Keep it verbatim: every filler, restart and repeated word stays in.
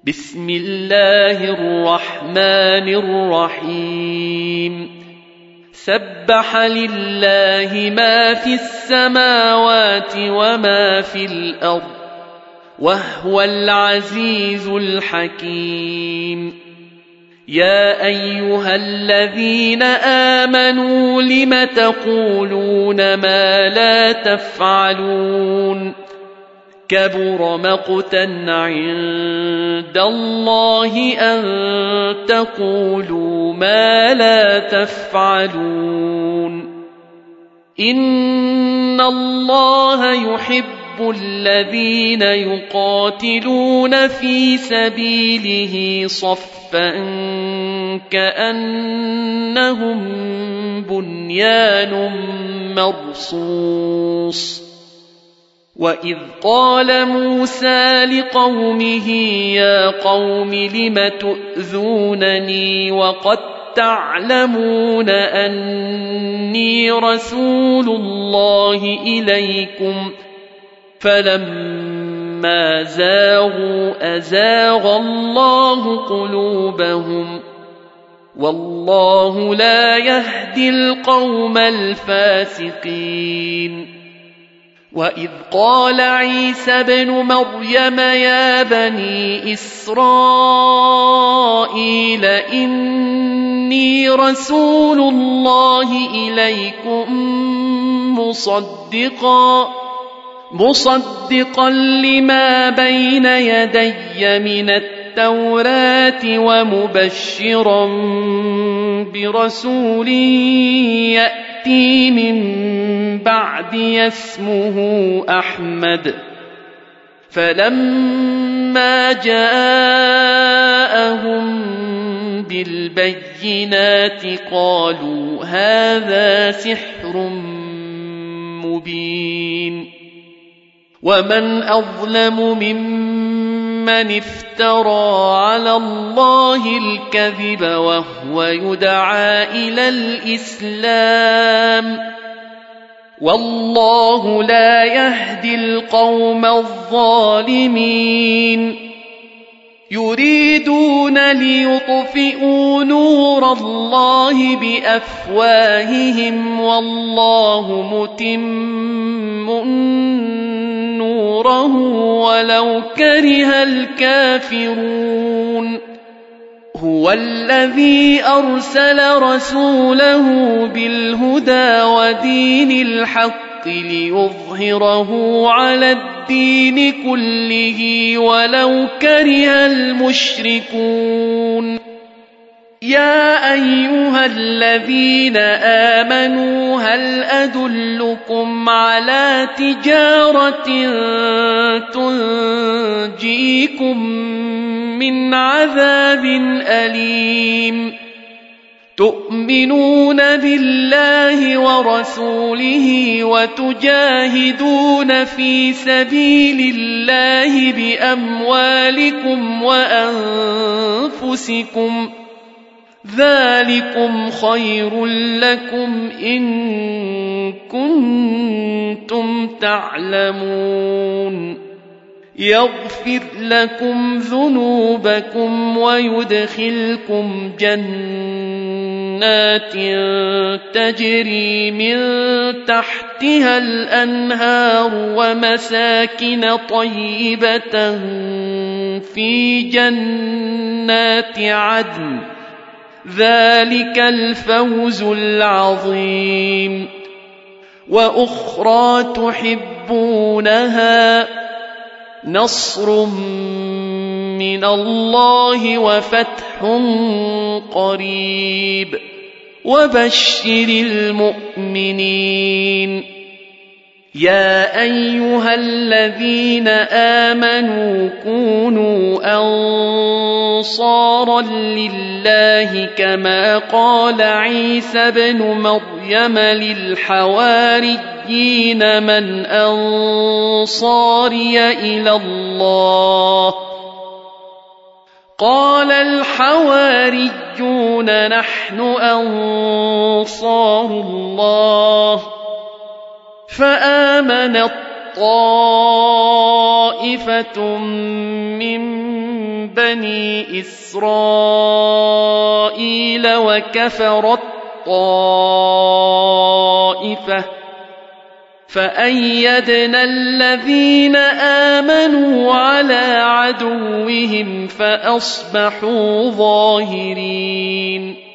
بسم الله الرحمن الرحيم سبح لله ما في السماوات وما في الأرض وهو العزيز الحكيم يا أيها الذين آمنوا لم تقولون ما لا تفعلون كبر مقتا عند الله أن تقولوا ما لا تفعلون إن الله يحب الذين يقاتلون في سبيله صفا كأنهم بنيان مرصوص وإذ قال موسى لقومه يا قوم لم تؤذونني وقد تعلمون أني رسول الله إليكم فلما زاغوا أزاغ الله قلوبهم والله لا يهدي القوم الفاسقين وإذ قال عيسى ابن مريم يا بني إسرائيل إني رسول الله إليكم مصدقا مصدقا لما بين يدي من التوراة ومبشرا برسول يأتي من بعدي اسمه أحمد فلما جاءهم بالبينات قالوا هذا سحر مبين ومن أظلم ممن افترى على الله الكذب وهو يدعى إلى الإسلام والله لا يهدي القوم الظالمين يريدون ليطفئوا نور الله بأفواههم والله متم نوره ولو كره الكافرون هو الذي أرسل رسوله بالهدى ودين الحق ليظهره على الدين كله ولو كره المشركون يا أيها الذين آمنوا هل أدلكم على تجارة تنجيكم من عذاب أليم تؤمنون بالله ورسوله وتجاهدون في سبيل الله بأموالكم وأنفسكم ذلكم خير لكم إن كنتم تعلمون يغفر لكم ذنوبكم ويدخلكم جنات تجري من تحتها الأنهار ومساكن طيبة في جنات عدن ذلك الفوز العظيم وأخرى تحبونها نصر من الله وفتح قريب وبشر المؤمنين يا أيها الذين آمنوا كونوا أنصارا لله كما قال عيسى بن مريم للحواريين من أنصاري إلى الله قال الحواريون نحن أنصار الله فآمنت طائفة من بني إسرائيل وكفرت طائفة فأيدنا الذين آمنوا على عدوهم فأصبحوا ظاهرين